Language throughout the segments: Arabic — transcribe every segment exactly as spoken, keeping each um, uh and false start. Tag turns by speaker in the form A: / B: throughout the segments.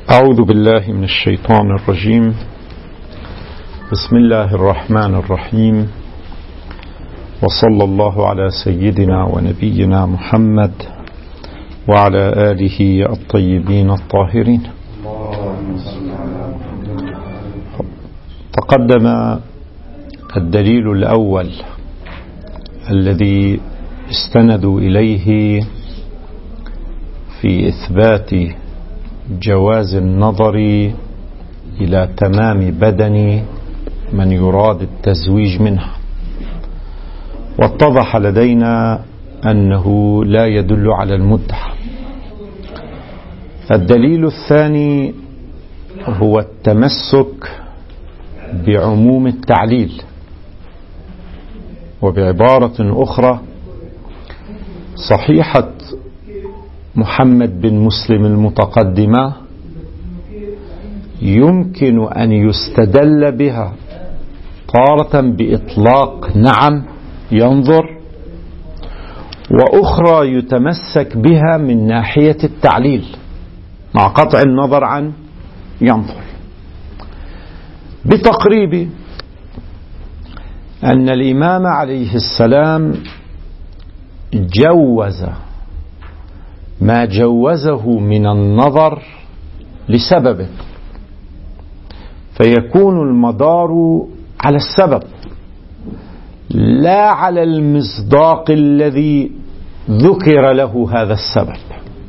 A: أعوذ بالله من الشيطان الرجيم. بسم الله الرحمن الرحيم، وصلى الله على سيدنا ونبينا محمد وعلى آله الطيبين الطاهرين. تقدم الدليل الأول الذي استندوا إليه في إثبات جواز النظر إلى تمام بدن من يراد التزويج منها، واتضح لدينا أنه لا يدل على المدعى. الدليل الثاني هو التمسك بعموم التعليل، وبعبارة أخرى صحيحة محمد بن مسلم المتقدمة يمكن أن يستدل بها تارة بإطلاق نعم ينظر، وأخرى يتمسك بها من ناحية التعليل مع قطع النظر عن ينظر، بتقريب أن الإمام عليه السلام جوز ما جوزه من النظر لسبب، فيكون المدار على السبب لا على المصداق الذي ذكر له هذا السبب.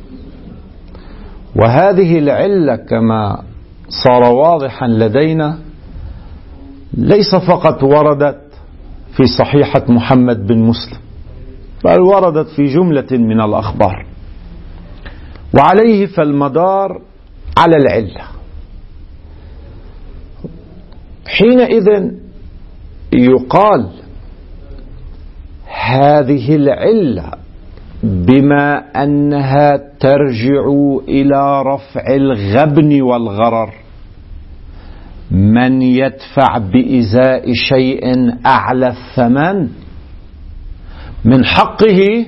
A: وهذه العلة كما صار واضحا لدينا ليس فقط وردت في صحيحة محمد بن مسلم، بل وردت في جملة من الأخبار، وعليه فالمدار على العلة. حينئذ يقال هذه العلة بما أنها ترجع إلى رفع الغبن والغرر، من يدفع بإزاء شيء أعلى الثمن من حقه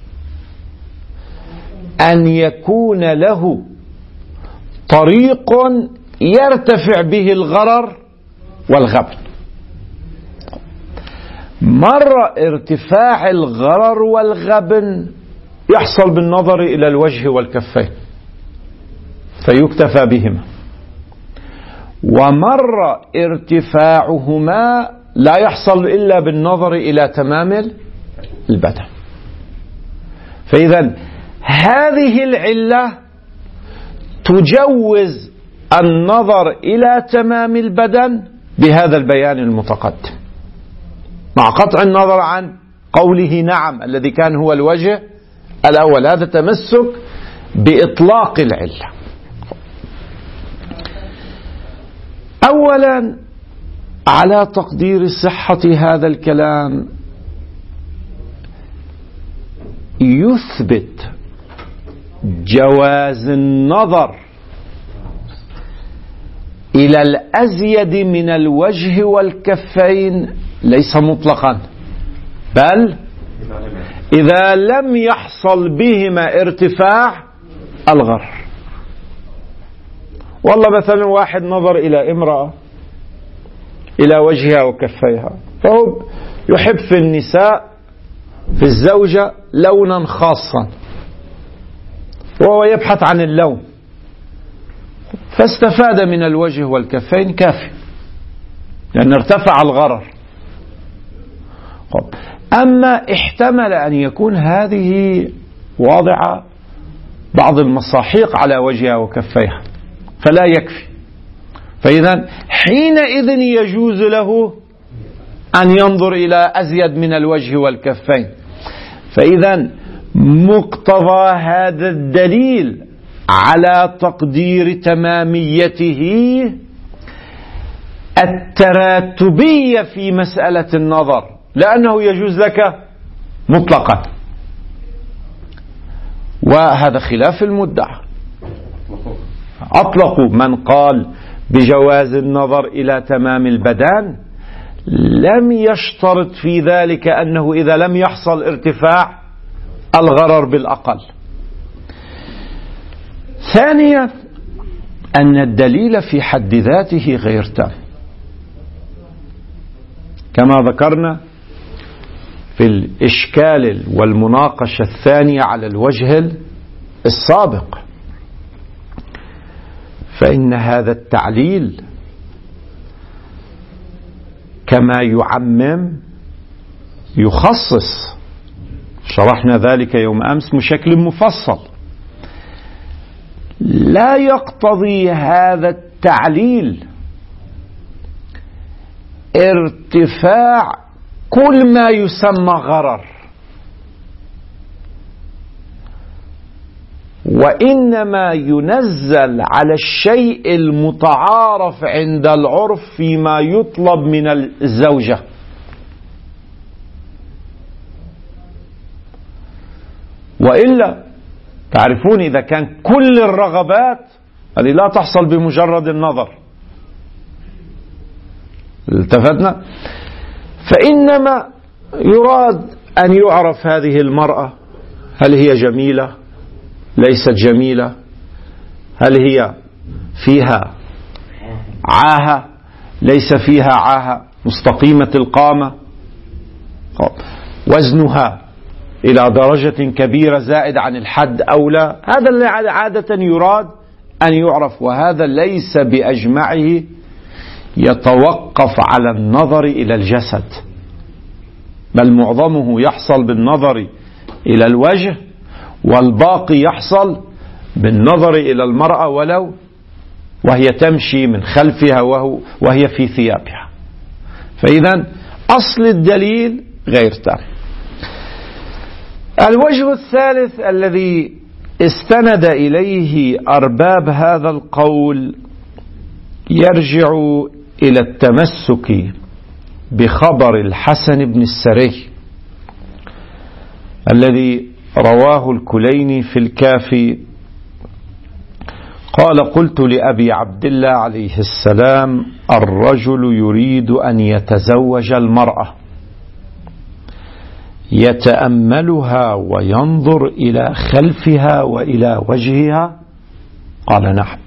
A: أن يكون له طريق يرتفع به الغرر والغبن. مرة ارتفاع الغرر والغبن يحصل بالنظر إلى الوجه والكفين فيكتفى بهما، ومرة ارتفاعهما لا يحصل إلا بالنظر إلى تمام البدن. فإذا هذه العلة تجوز النظر إلى تمام البدن بهذا البيان المتقدم، مع قطع النظر عن قوله نعم الذي كان هو الوجه الأول. هذا تمسك بإطلاق العلة. أولا، على تقدير صحة هذا الكلام يثبت جواز النظر إلى الأزيد من الوجه والكفين ليس مطلقا، بل إذا لم يحصل بهما ارتفاع الغرر. والله مثلا واحد نظر إلى امرأة إلى وجهها وكفيها، فهو يحب في النساء في الزوجة لونا خاصا وهو يبحث عن اللون، فاستفاد من الوجه والكفين كافي لأن ارتفع الغرر. أما احتمل أن يكون هذه واضعة بعض المساحيق على وجهها وكفيها فلا يكفي، فإذا حينئذ يجوز له أن ينظر إلى أزيد من الوجه والكفين. فإذا مقتضى هذا الدليل على تقدير تماميته التراتبية في مسألة النظر، لأنه يجوز لك مطلقا، وهذا خلاف المدعى. أطلقوا من قال بجواز النظر إلى تمام البدن لم يشترط في ذلك أنه إذا لم يحصل ارتفاع الغرر بالأقل. ثانيا أن الدليل في حد ذاته غير تام، كما ذكرنا في الإشكال والمناقشة الثانية على الوجه السابق. فإن هذا التعليل كما يعمم يخصص، شرحنا ذلك يوم أمس بشكل مفصل. لا يقتضي هذا التعليل ارتفاع كل ما يسمى غرر، وإنما ينزل على الشيء المتعارف عند العرف فيما يطلب من الزوجة. وإلا تعرفون إذا كان كل الرغبات هذه لا تحصل بمجرد النظر، التفتنا، فإنما يراد أن يعرف هذه المرأة هل هي جميلة ليست جميلة، هل هي فيها عاهة ليس فيها عاهة، مستقيمة القامة، وزنها إلى درجة كبيرة زائد عن الحد أو لا. هذا اللي عادة يراد أن يعرف، وهذا ليس بأجمعه يتوقف على النظر إلى الجسد، بل معظمه يحصل بالنظر إلى الوجه، والباقي يحصل بالنظر إلى المرأة ولو وهي تمشي من خلفها وهي في ثيابها. فإذا أصل الدليل غير تام. الوجه الثالث الذي استند إليه أرباب هذا القول يرجع إلى التمسك بخبر الحسن بن السري الذي رواه الكليني في الكافي قال: قلت لأبي عبد الله عليه السلام: الرجل يريد أن يتزوج المرأة يتأملها وينظر إلى خلفها وإلى وجهها؟ قال: نعم.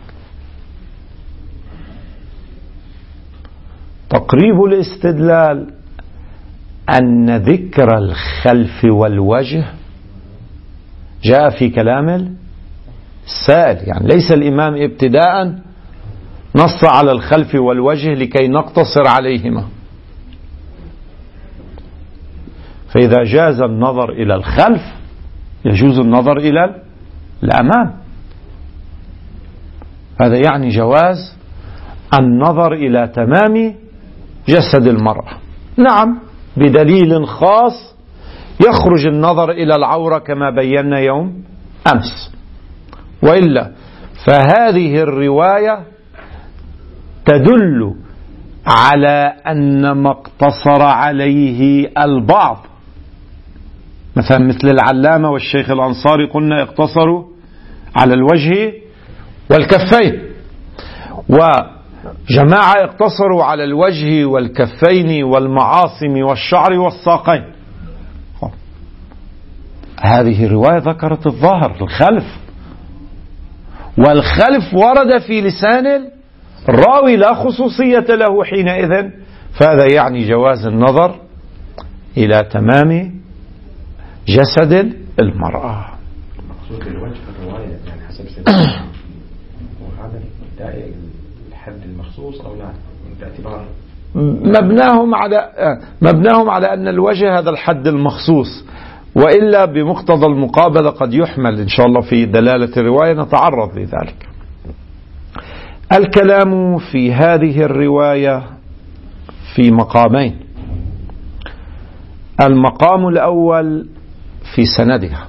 A: تقريب الاستدلال أن ذكر الخلف والوجه جاء في كلام السائل، يعني ليس الإمام ابتداء نص على الخلف والوجه لكي نقتصر عليهما. فإذا جاز النظر إلى الخلف يجوز النظر إلى الأمام. هذا يعني جواز النظر إلى تمام جسد المرأة، نعم، بدليل خاص يخرج النظر إلى العورة كما بينا يوم أمس. وإلا فهذه الرواية تدل على أن ما اقتصر عليه البعض، مثلا مثل العلامة والشيخ الأنصاري قلنا اقتصروا على الوجه والكفين، وجماعة اقتصروا على الوجه والكفين والمعاصم والشعر والساقين. هذه الرواية ذكرت الظاهر الخلف، والخلف ورد في لسان الراوي لا خصوصية له حينئذ، فهذا يعني جواز النظر إلى تمام جسد المرأة.
B: مقصود الوجه في الرواية يعني حسب سنة وهذا دائما الحد المخصوص أو لا باعتبار
A: مبناهم على مبناهم على أن الوجه هذا الحد المخصوص، وإلا بمقتضى المقابلة قد يحمل إن شاء الله في دلالة الرواية، نتعرض لذلك. الكلام في هذه الرواية في مقامين. المقام الأول في سندها.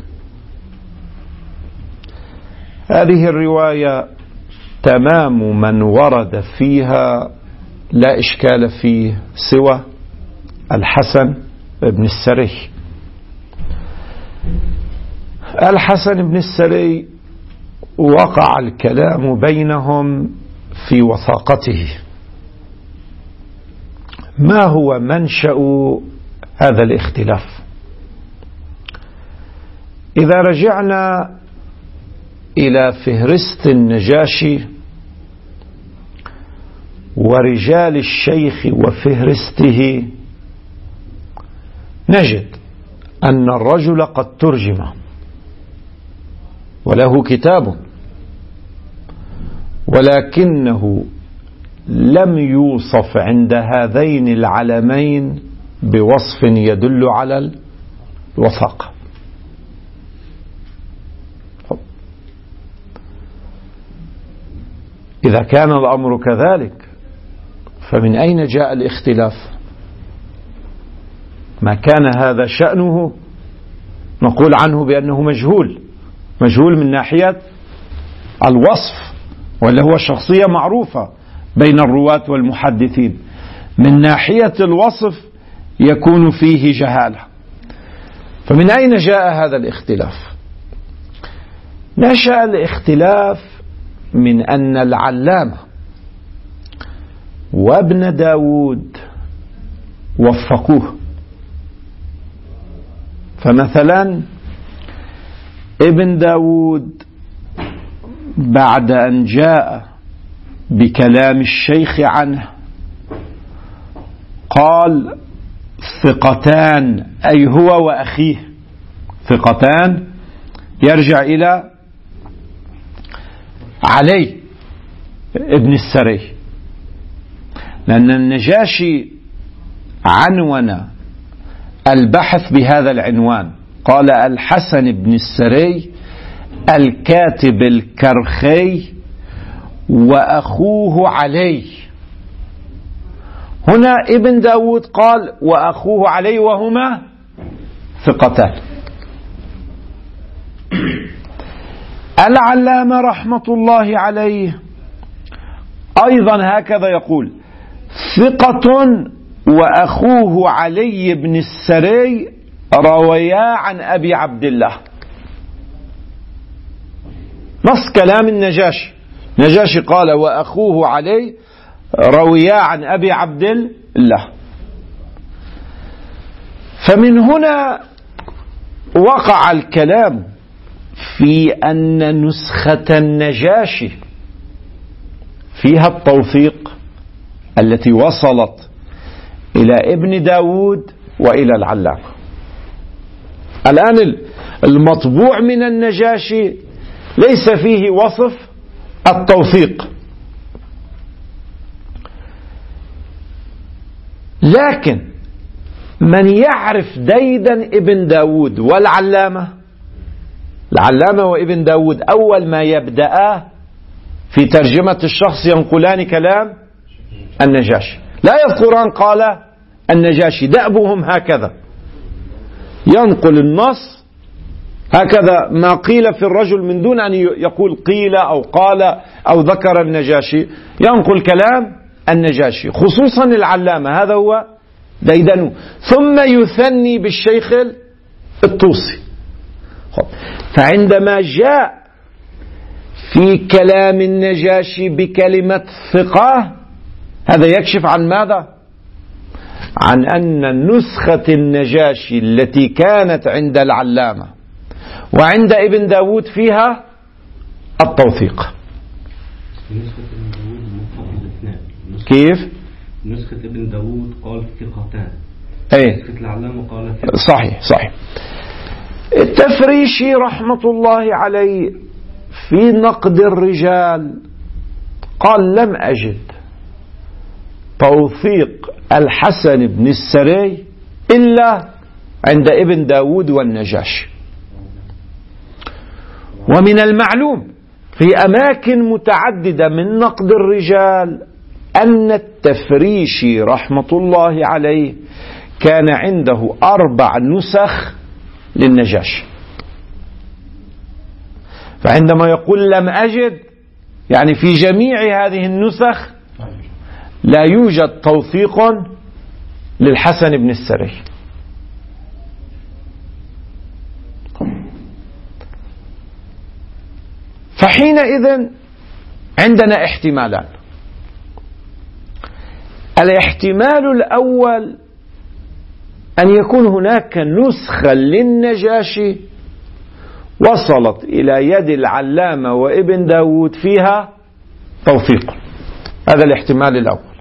A: هذه الرواية تمام من ورد فيها لا إشكال فيه سوى الحسن بن السري. الحسن بن السري وقع الكلام بينهم في وثاقته. ما هو منشأ هذا الاختلاف؟ إذا رجعنا إلى فهرست النجاشي ورجال الشيخ وفهرسته نجد أن الرجل قد ترجم وله كتاب، ولكنه لم يوصف عند هذين العلمين بوصف يدل على الوثاقة. إذا كان الأمر كذلك فمن أين جاء الاختلاف؟ ما كان هذا شأنه نقول عنه بأنه مجهول، مجهول من ناحية الوصف، ولا هو شخصية معروفة بين الرواة والمحدثين. من ناحية الوصف يكون فيه جهالة. فمن أين جاء هذا الاختلاف؟ نشأ الاختلاف من أن العلامة وابن داود وفقوه. فمثلا ابن داود بعد أن جاء بكلام الشيخ عنه قال ثقتان، أي هو وأخيه ثقتان، يرجع إلى علي ابن السري، لأن النجاشي عنون البحث بهذا العنوان، قال الحسن بن السري الكاتب الكرخي وأخوه علي. هنا ابن داود قال وأخوه علي وهما ثقتان. العلامة رحمة الله عليه أيضا هكذا يقول ثقة وأخوه علي بن السري رويا عن أبي عبد الله. نص كلام النجاشي، نجاشي قال وأخوه علي رويا عن أبي عبد الله. فمن هنا وقع الكلام في أن نسخة النجاشي فيها التوثيق التي وصلت إلى ابن داود وإلى العلامة. الآن المطبوع من النجاشي ليس فيه وصف التوثيق، لكن من يعرف ديدا ابن داود والعلامة، العلامة وابن داود أول ما يبدأ في ترجمة الشخص ينقلان كلام النجاشي، لا يذكران قال النجاشي، دأبهم هكذا ينقل النص هكذا ما قيل في الرجل من دون أن يقول قيل أو قال أو ذكر النجاشي، ينقل كلام النجاشي خصوصا العلامة، هذا هو ديدنه، ثم يثني بالشيخ الطوسي. فعندما جاء في كلام النجاشي بكلمة ثقة، هذا يكشف عن ماذا؟ عن أن نسخة النجاشي التي كانت عند العلامة وعند ابن داود فيها التوثيق. كيف؟
B: نسخة ابن داود قال ثقتان،
A: ايه
B: نسخة العلامة قال ثقتان.
A: صحيح صحيح. التفريشي رحمة الله عليه في نقد الرجال قال لم أجد توثيق الحسن بن السري إلا عند ابن داود والنجاشي. ومن المعلوم في أماكن متعددة من نقد الرجال أن التفريشي رحمة الله عليه كان عنده أربع نسخ للنجاشي. فعندما يقول لم أجد يعني في جميع هذه النسخ لا يوجد توثيق للحسن بن السري. فحينئذ عندنا احتمالان. الاحتمال الأول أن يكون هناك نسخة للنجاشي وصلت إلى يد العلامة وابن داود فيها توثيق، هذا الاحتمال الأول.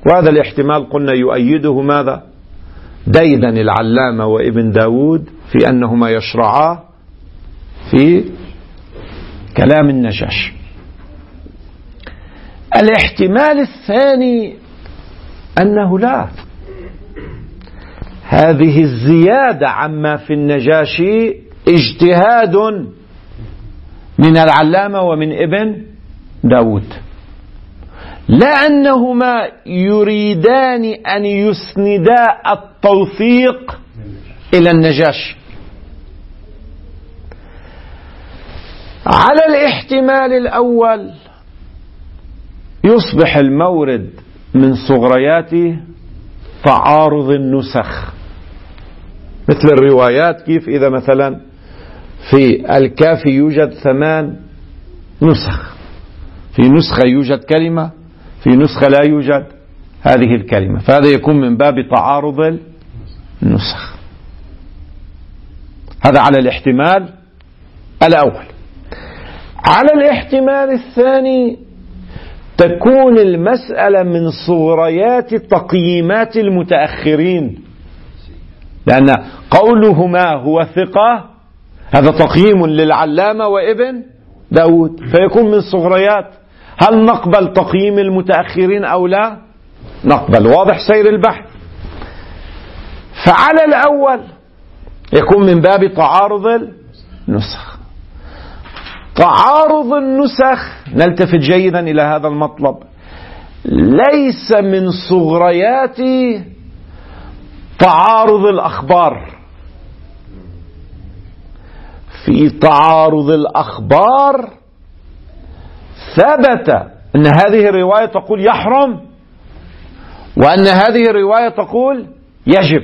A: وهذا الاحتمال قلنا يؤيده ماذا؟ ديدن العلامة وابن داود في أنهما يشرعا في كلام النجاشي. الاحتمال الثاني أنه لا، هذه الزيادة عما في النجاشي اجتهاد من العلامة ومن ابن داود، لا أنهما يريدان أن يسندا التوثيق إلى النجاشي. على الاحتمال الأول يصبح المورد من صغريات تعارض النسخ، مثل الروايات، كيف إذا مثلا في الكافي يوجد ثمان نسخ، في نسخة يوجد كلمة، في نسخة لا يوجد هذه الكلمة، فهذا يكون من باب تعارض النسخ. هذا على الاحتمال الأول. على الاحتمال الثاني تكون المسألة من صغريات تقييمات المتأخرين، لأن قولهما هو ثقة هذا تقييم للعلامة وابن داود، فيكون من صغريات. هل نقبل تقييم المتأخرين أو لا؟ نقبل. واضح سير البحث. فعلى الأول يكون من باب تعارض النسخ. تعارض النسخ، نلتفت جيدا إلى هذا المطلب، ليس من صغريات تعارض الأخبار. في تعارض الأخبار ثبت أن هذه الرواية تقول يحرم، وأن هذه الرواية تقول يجب.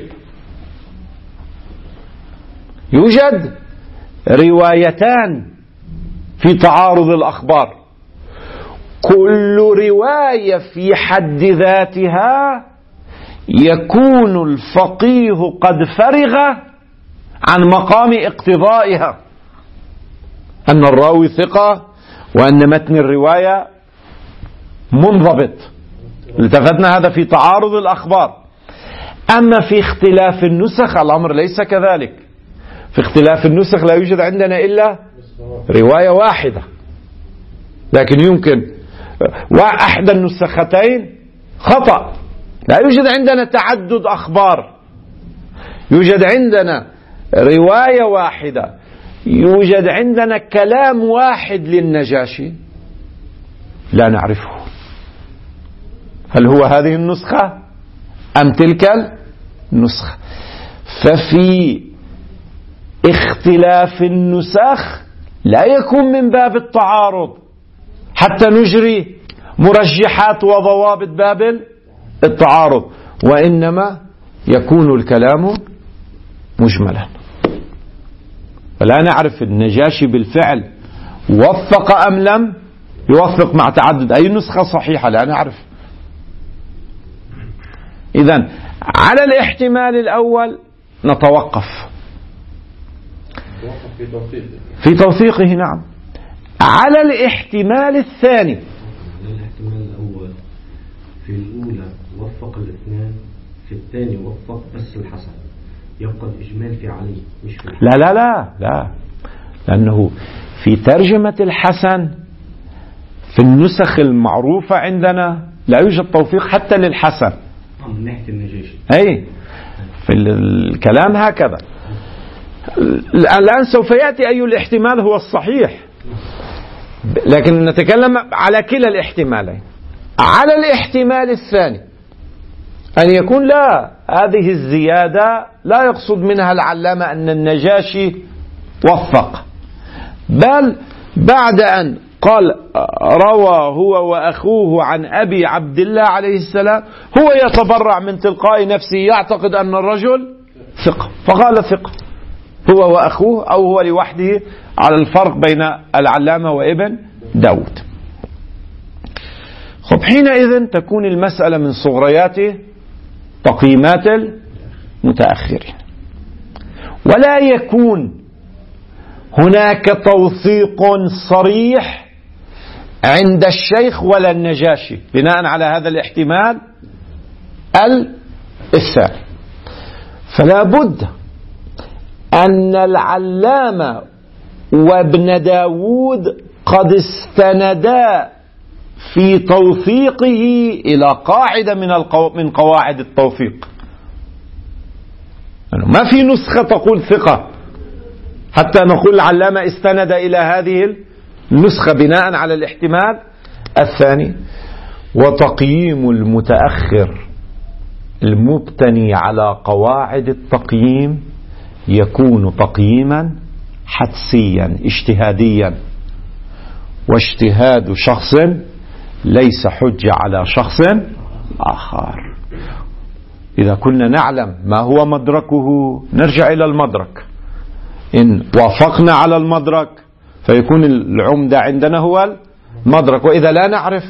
A: يوجد روايتان في تعارض الأخبار، كل رواية في حد ذاتها يكون الفقيه قد فرغ عن مقام اقتضائها، أن الراوي ثقة وأن متن الرواية منضبط. التفتنا هذا في تعارض الأخبار. أما في اختلاف النسخ الأمر ليس كذلك. في اختلاف النسخ لا يوجد عندنا إلا رواية واحدة، لكن يمكن وأحد النسختين خطأ. لا يوجد عندنا تعدد أخبار، يوجد عندنا رواية واحدة، يوجد عندنا كلام واحد للنجاشي لا نعرفه، هل هو هذه النسخة أم تلك النسخة؟ ففي اختلاف النسخ لا يكون من باب التعارض حتى نجري مرجحات وضوابط باب التعارض، وإنما يكون الكلام مجملا. فلا نعرف النجاشي بالفعل وفق أم لم يوفق مع تعدد أي نسخة صحيحة، لا نعرف. إذن على الاحتمال الأول نتوقف في توثيقه. نعم. على الاحتمال الثاني،
C: الاحتمال الأول في الأولى وفق الاثنان، في الثاني وفق بس الحسن، يبقى الإجمال في علي مش في الحسن.
A: لا لا لا لا لأنه في ترجمة الحسن في النسخ المعروفة عندنا لا يوجد توثيق حتى للحسن
C: من ناحية النجاشي.
A: أي في الكلام هكذا. الآن سوف يأتي أي الاحتمال هو الصحيح، لكن نتكلم على كلا الاحتمالين. على الاحتمال الثاني أن يكون لا، هذه الزيادة لا يقصد منها العلامة أن النجاشي وفق، بل بعد أن قال روى هو وأخوه عن أبي عبد الله عليه السلام، هو يتبرع من تلقاء نفسه يعتقد أن الرجل ثقة، فقال ثقة هو وأخوه أو هو لوحده، على الفرق بين العلامة وابن داود. خب حينئذ تكون المسألة من صغريات تقييمات المتأخرين، ولا يكون هناك توثيق صريح عند الشيخ ولا النجاشي بناء على هذا الاحتمال الثاني. فلا بد أن العلامة وابن داود قد استندا في توثيقه إلى قاعدة من القو... من قواعد التوثيق. يعني ما في نسخة تقول ثقة حتى نقول العلامة استند إلى هذه النسخة بناء على الاحتمال الثاني. وتقييم المتأخر المبتني على قواعد التقييم يكون تقييما حدسيا اجتهاديا، واجتهاد شخص ليس حجة على شخص آخر. إذا كنا نعلم ما هو مدركه نرجع إلى المدرك، إن وافقنا على المدرك فيكون العمدة عندنا هو المدرك، وإذا لا نعرف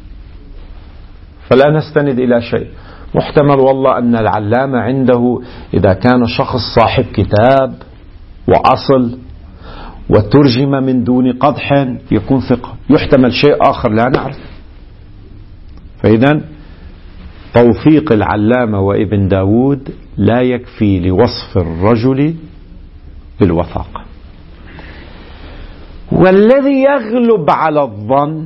A: فلا نستند إلى شيء. محتمل والله أن العلامة عنده إذا كان شخص صاحب كتاب وأصل وترجم من دون قدح يكون ثقة، يحتمل شيء آخر لا نعرف. فإذا توثيق العلامة وابن داود لا يكفي لوصف الرجل بالوثاقة. والذي يغلب على الظن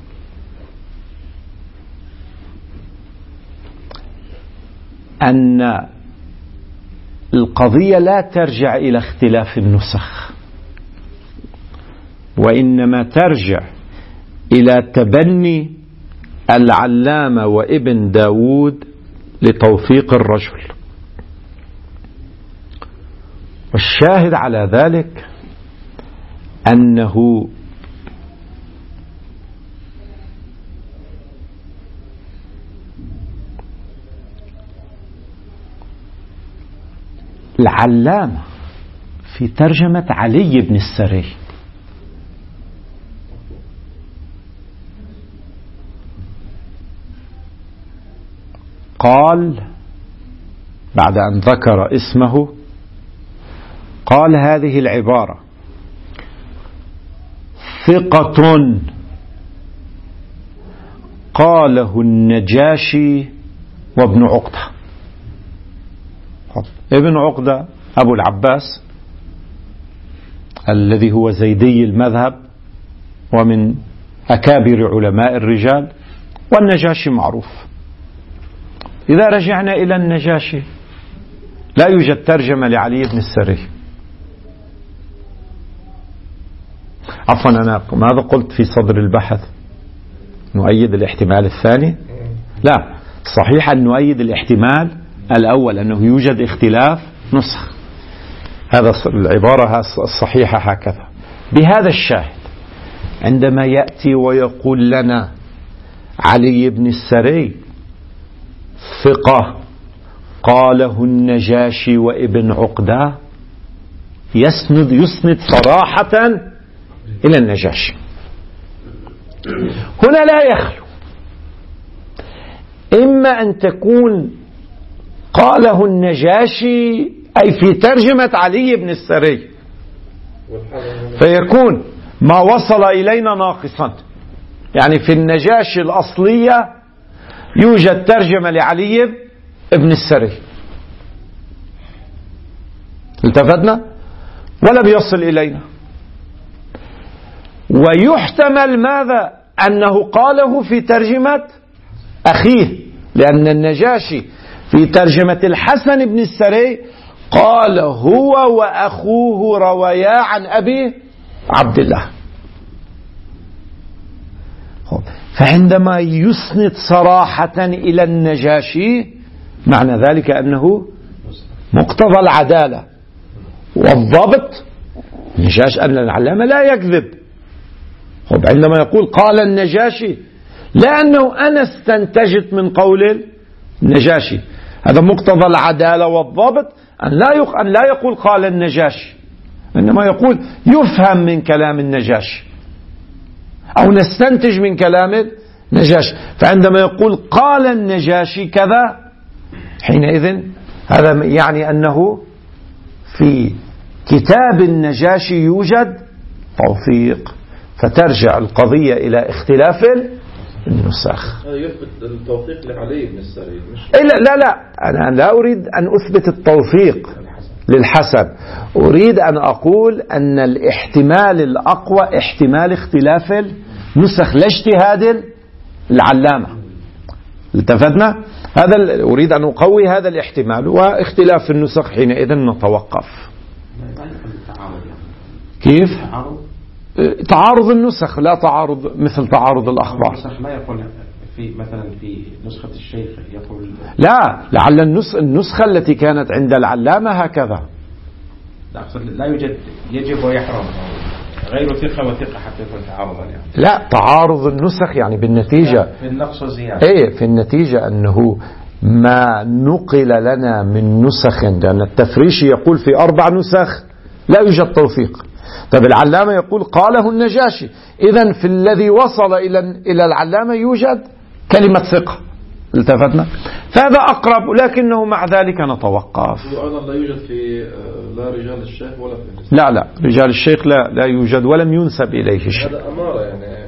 A: أن القضية لا ترجع إلى اختلاف النسخ، وإنما ترجع إلى تبني العلامة وابن داود لتوثيق الرجل. والشاهد على ذلك أنه العلامة في ترجمة علي بن السري قال بعد أن ذكر اسمه قال هذه العبارة: ثقة قاله النجاشي وابن عقدة. ابن عقدة أبو العباس الذي هو زيدي المذهب ومن أكابر علماء الرجال، والنجاشي معروف. إذا رجعنا إلى النجاشي لا يوجد ترجمة لعلي بن السري. عفوا أنا ماذا قلت في صدر البحث؟ نؤيد الاحتمال الثاني؟ لا، صحيح أن نؤيد الاحتمال الأول أنه يوجد اختلاف نسخ، هذا العبارة الصحيحة هكذا. بهذا الشاهد عندما يأتي ويقول لنا علي بن السري ثقة قاله النجاشي وابن عقدة، يسند يسند صراحة إلى النجاشي. هنا لا يخلو إما أن تكون قاله النجاشي أي في ترجمة علي بن السري فيكون ما وصل إلينا ناقصا، يعني في النجاشي الأصلية يوجد ترجمة لعلي بن السري، التفتنا ولا بيصل إلينا. ويحتمل ماذا؟ أنه قاله في ترجمة أخيه، لأن النجاشي في ترجمة الحسن بن السري قال هو وأخوه روايا عن أبي عبد الله. فعندما يسند صراحة إلى النجاشي معنى ذلك أنه مقتضى العدالة والضبط. النجاشي أن العلامة لا يكذب، عندما يقول قال النجاشي لأنه أنا استنتجت من قول النجاشي، هذا مقتضى العدالة والضبط أن لا أن لا يقول قال النجاشي، إنما يقول يفهم من كلام النجاشي أو نستنتج من كلام النجاشي. فعندما يقول قال النجاشي كذا حينئذ هذا يعني أنه في كتاب النجاشي يوجد توثيق، فترجع القضية إلى اختلاف النسخ.
D: هذا يثبت التوثيق لعلي بن السري مش
A: لا لا لا أنا لا أريد أن أثبت التوثيق للحسن، أريد أن أقول أن الاحتمال الأقوى احتمال اختلاف النسخ لا اجتهاد العلامة. التفتنا هذا أريد أن أقوي هذا الاحتمال، واختلاف النسخ حينئذ نتوقف. كيف؟ تعارض النسخ لا تعارض مثل تعارض الأخبار.
B: النسخ ما يقول في مثلا في نسخة الشيخ يقول
A: لا، لعل النسخ النسخة التي كانت عند العلامة هكذا.
B: لا أقصد لا يوجد يجب ويحرم غير ثقة وثقة حتى يكون تعارضا يعني.
A: لا، تعارض النسخ يعني بالنتيجة
B: في النقص والزيادة.
A: ايه في النتيجة أنه ما نقل لنا من نسخ، لأن التفريشي يقول في أربع نسخ لا يوجد توثيق. طيب العلامة يقول قاله النجاشي، إذن في الذي وصل إلى إلى العلامة يوجد كلمة ثقة. التفتنا فهذا أقرب، لكنه مع ذلك نتوقف.
D: أيضا لا يوجد في لا رجال الشيخ ولا في
A: لا لا رجال الشيخ لا لا يوجد ولم ينسب إليه شيء.
D: هذا أمارة يعني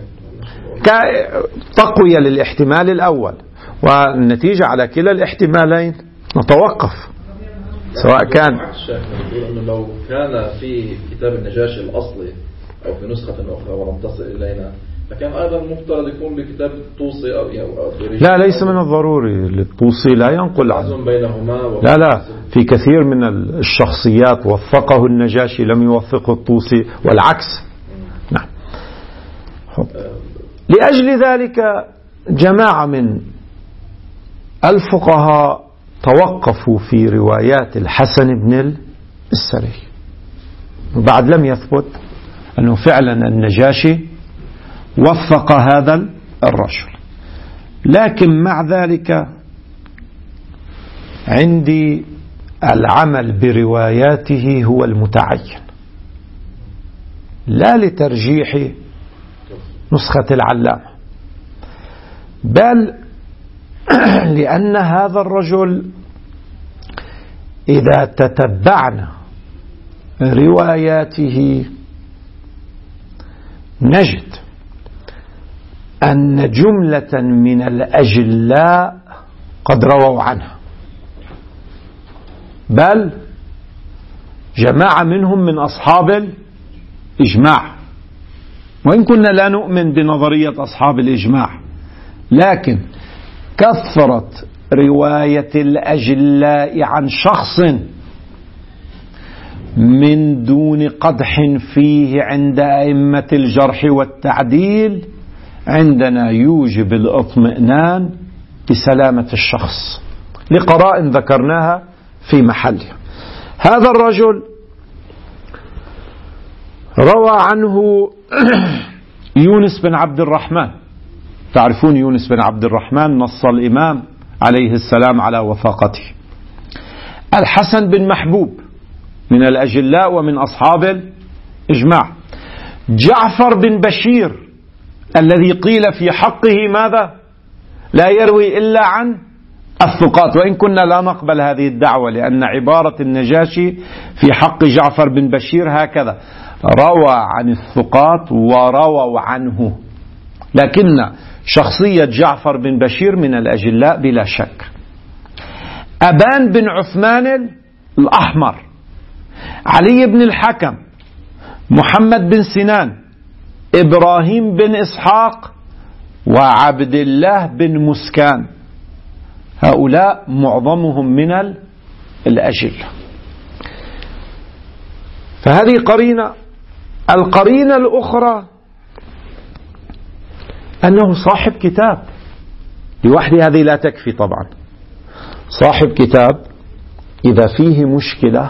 A: تقوية للاحتمال الأول، والنتيجة على كلا الاحتمالين نتوقف سواء كان.
D: أنه لو كان في كتاب النجاشي الأصلي أو في نسخة أخرى ولم تصل إلينا لكان أيضا مفترض يكون بكتاب الطوسي أو يعني
A: لا، ليس من الضروري. الطوسي لا ينقل عنه. لا لا في كثير من الشخصيات وثقه النجاشي لم يوثقه الطوسي والعكس. نعم. لأجل ذلك جماعة من الفقهاء توقفوا في روايات الحسن بن السري، بعد لم يثبت أنه فعلا النجاشي وثق هذا الرجل. لكن مع ذلك عندي العمل برواياته هو المتعين، لا لترجيح نسخة العلامة، بل لأن هذا الرجل إذا تتبعنا رواياته نجد أن جملة من الأجلاء قد رووا عنها، بل جماعة منهم من أصحاب الإجماع، وإن كنا لا نؤمن بنظرية أصحاب الإجماع، لكن كثرة رواية الأجلاء عن شخص من دون قدح فيه عند أئمة الجرح والتعديل عندنا يوجب الاطمئنان بسلامة الشخص لقرائن ذكرناها في محلها. هذا الرجل روى عنه يونس بن عبد الرحمن، تعرفون يونس بن عبد الرحمن نص الإمام عليه السلام على وثاقته. الحسن بن محبوب من الأجلاء ومن أصحاب الإجماع. جعفر بن بشير الذي قيل في حقه ماذا؟ لا يروي إلا عن الثقات، وإن كنا لا نقبل هذه الدعوة، لأن عبارة النجاشي في حق جعفر بن بشير هكذا: روى عن الثقات ورووا عنه. لكن شخصية جعفر بن بشير من الأجلاء بلا شك. أبان بن عثمان الأحمر، علي بن الحكم، محمد بن سنان، إبراهيم بن إسحاق، وعبد الله بن مسكان، هؤلاء معظمهم من الأجلة. فهذه قرينة. القرينة الأخرى أنه صاحب كتاب، لوحده هذه لا تكفي طبعا. صاحب كتاب إذا فيه مشكلة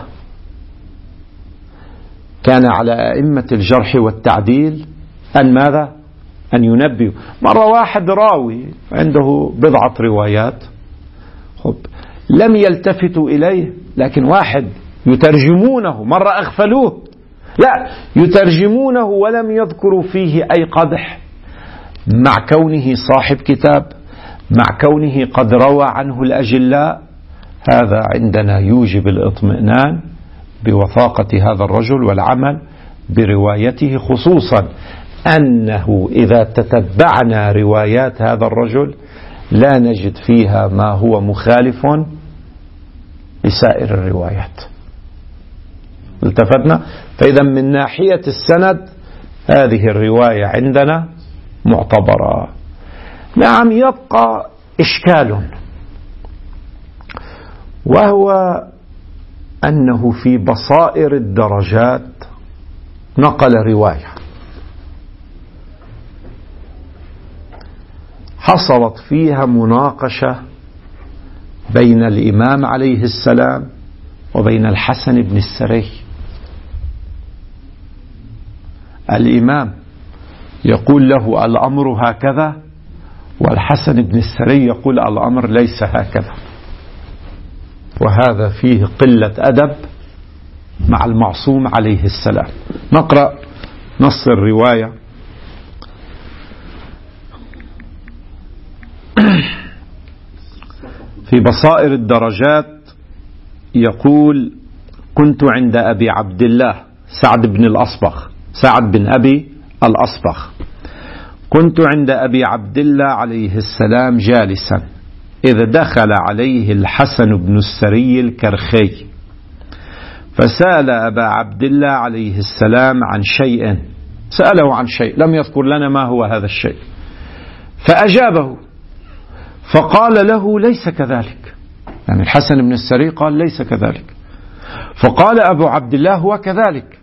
A: كان على أئمة الجرح والتعديل أن ماذا؟ أن ينبه. مرة واحد راوي عنده بضعة روايات، خب لم يلتفتوا إليه، لكن واحد يترجمونه، مرة أغفلوه، لا يترجمونه ولم يذكروا فيه أي قدح، مع كونه صاحب كتاب، مع كونه قد روى عنه الأجلاء. هذا عندنا يوجب الاطمئنان بوثاقة هذا الرجل والعمل بروايته، خصوصا أنه إذا تتبعنا روايات هذا الرجل لا نجد فيها ما هو مخالف لسائر الروايات. التفتنا؟ فإذا من ناحية السند هذه الرواية عندنا معتبرة. نعم، يبقى إشكال، وهو أنه في بصائر الدرجات نقل رواية حصلت فيها مناقشة بين الإمام عليه السلام وبين الحسن بن السري. الإمام يقول له الأمر هكذا، والحسن بن السري يقول الأمر ليس هكذا، وهذا فيه قلة أدب مع المعصوم عليه السلام. نقرأ نص الرواية. في بصائر الدرجات يقول: كنت عند أبي عبد الله سعد بن الأصبغ سعد بن أبي الأصبغ كنت عند أبي عبد الله عليه السلام جالسا إذ دخل عليه الحسن بن السري الكرخي فسأل أبا عبد الله عليه السلام عن شيء، سأله عن شيء لم يذكر لنا ما هو هذا الشيء، فأجابه فقال له ليس كذلك. يعني الحسن بن السري قال ليس كذلك، فقال أبو عبد الله هو كذلك،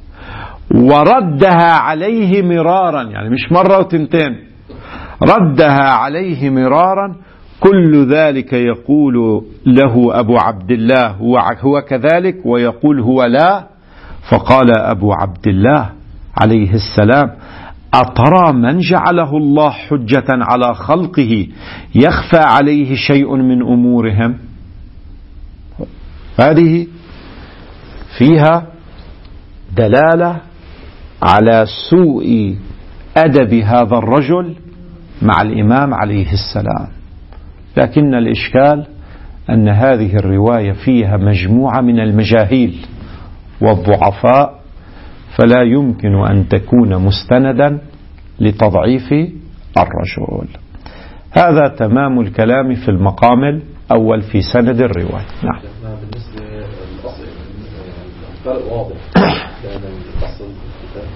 A: وردها عليه مرارا، يعني مش مرة وتنتين، ردها عليه مرارا. كل ذلك يقول له أبو عبد الله هو, هو كذلك، ويقول هو لا. فقال أبو عبد الله عليه السلام: أترى من جعله الله حجة على خلقه يخفى عليه شيء من أمورهم؟ هذه فيها دلالة على سوء أدب هذا الرجل مع الإمام عليه السلام. لكن الإشكال أن هذه الرواية فيها مجموعة من المجاهيل والضعفاء، فلا يمكن أن تكون مستندا لتضعيف الرجل. هذا تمام الكلام في المقام الأول في سند الرواية. نعم.
D: بالنسبة للأصل الفرق واضح بين الأصل الكتاب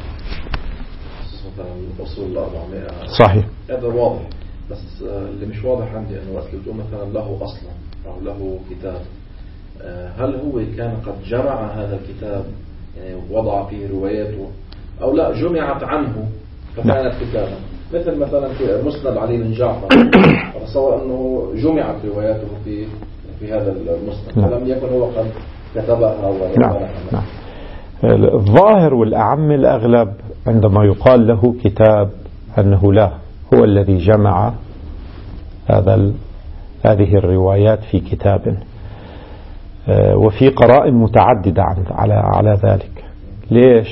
D: مثلا الأصول الأربعمائة
A: صحيح،
D: هذا واضح، بس اللي مش واضح عندي أنه وقت بتقول مثلا له أصلا أو له كتاب، هل هو كان قد جمع هذا الكتاب يعني وضع فيه رواياته أو لا جمعت عنه فكانت كتابا، مثل مثلا في مسند علي بن جعفر أتصور أنه جمعت رواياته في في هذا المسند فلم يكن هو قد كتبها أو
A: نعم. نعم. الظاهر والأعم الأغلب عندما يقال له كتاب أنه لا، هو الذي جمع هذا هذه الروايات في كتاب، وفي قرائن متعددة على على ذلك. ليش؟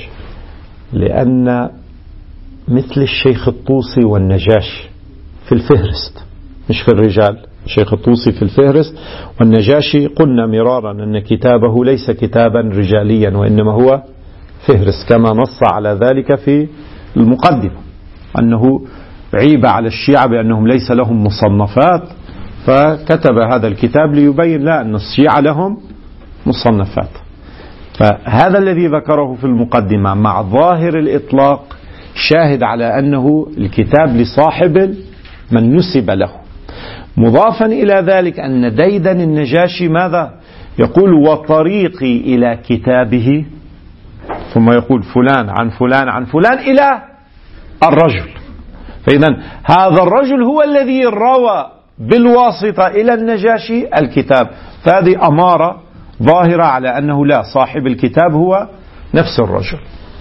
A: لأن مثل الشيخ الطوسي والنجاشي في الفهرست، مش في الرجال، الشيخ الطوسي في الفهرست والنجاشي قلنا مرارا أن كتابه ليس كتابا رجاليا وإنما هو فهرست، كما نص على ذلك في المقدمة أنه عيب على الشيعة بأنهم ليس لهم مصنفات، فكتب هذا الكتاب ليبين لا أن الشيعة لهم مصنفات. فهذا الذي ذكره في المقدمة مع ظاهر الإطلاق شاهد على أنه الكتاب لصاحب من نسب له. مضافا إلى ذلك أن ديدن النجاشي ماذا يقول؟ وطريقي إلى كتابه، ثم يقول فلان عن فلان عن فلان إلى الرجل. فإذا هذا الرجل هو الذي روى بالواسطة إلى النجاشي الكتاب، فهذه أمارة ظاهرة على أنه لا، صاحب الكتاب هو نفس الرجل.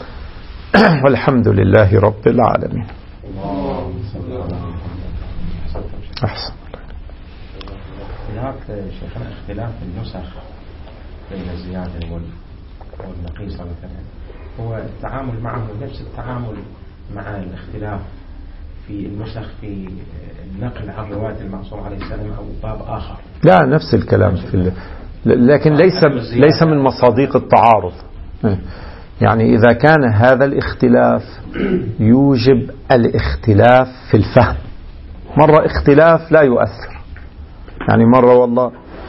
A: والحمد لله رب العالمين. أحسن.
B: هناك شيخنا اختلاف النسخ بين الزيادة والنقيصة مثلا، هو التعامل معه نفس التعامل مع الاختلاف في النسخ في النقل عن رواية المعصوم عليه السلام أو باب آخر؟
A: لا، نفس الكلام في ال... لكن ليس ليس من مصادق التعارض. يعني إذا كان هذا الاختلاف يوجب الاختلاف في الفهم، مرة اختلاف لا يؤثر، يعني مرة والله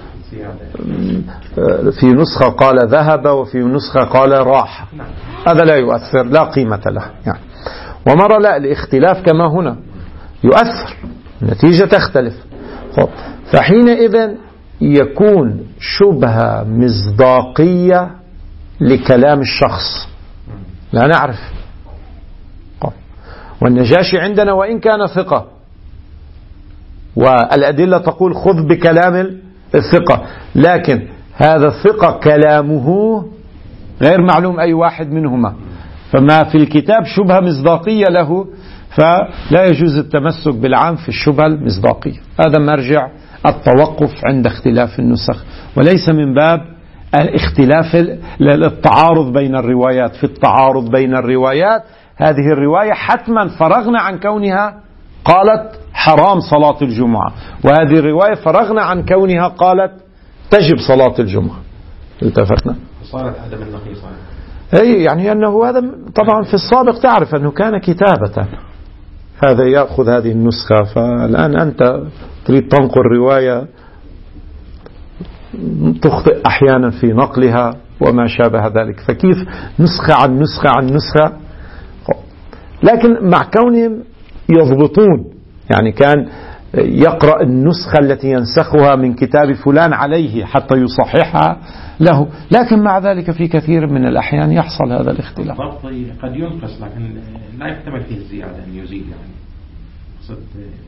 A: في نسخة قال ذهب وفي نسخة قال راح، هذا لا يؤثر، لا قيمة له يعني. ومرة لا، الاختلاف كما هنا يؤثر، النتيجة تختلف. فحينئذ يكون شبهة مصداقية لكلام الشخص لا نعرف. والنجاشي عندنا وإن كان ثقة، والأدلة تقول خذ بكلام الثقة، لكن هذا الثقة كلامه غير معلوم أي واحد منهما، فما في الكتاب شبهة مصداقية له، فلا يجوز التمسك بالعام في الشبهة المصداقية. هذا مرجع التوقف عند اختلاف النسخ، وليس من باب الاختلاف التعارض بين الروايات. في التعارض بين الروايات هذه الرواية حتما فرغنا عن كونها قالت حرام صلاة الجمعة، وهذه الرواية فرغنا عن كونها قالت تجب صلاة الجمعة. التفتنا
B: صارت عدم النقيصة.
A: أي يعني أنه هذا طبعا في السابق تعرف أنه كان كتابة، هذا يأخذ هذه النسخة، فالآن أنت تريد تنقل رواية تخطئ أحيانا في نقلها وما شابه ذلك، فكيف نسخة عن نسخة عن نسخة. لكن مع كونهم يضبطون، يعني كان يقرأ النسخة التي ينسخها من كتاب فلان عليه حتى يصححها له، لكن مع ذلك في كثير من الأحيان يحصل هذا الاختلاف.
B: الضبط قد ينقص لكن لا يحتمل فيه الزيادة أن يزيد، يعني قصد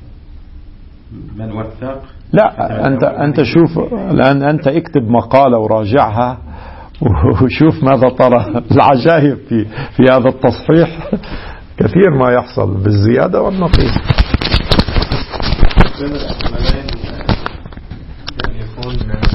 B: من وثق.
A: لا أنت أنت شوف الآن، أنت اكتب مقالة وراجعها وشوف ماذا ترى. العجائب في في هذا التصحيح كثير ما يحصل بالزيادة والنقيص.
E: بين الاحتمالين أن يكون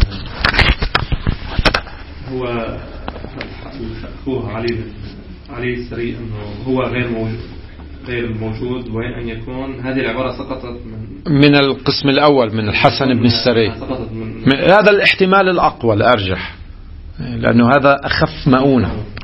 E: هو هو علي علي السري أنه هو غير موجود غير موجود، وين أن يكون هذه العبارة سقطت من
A: من القسم الأول من الحسن بن السري. هذا الاحتمال الأقوى الأرجح، لأنه هذا أخف مؤونة.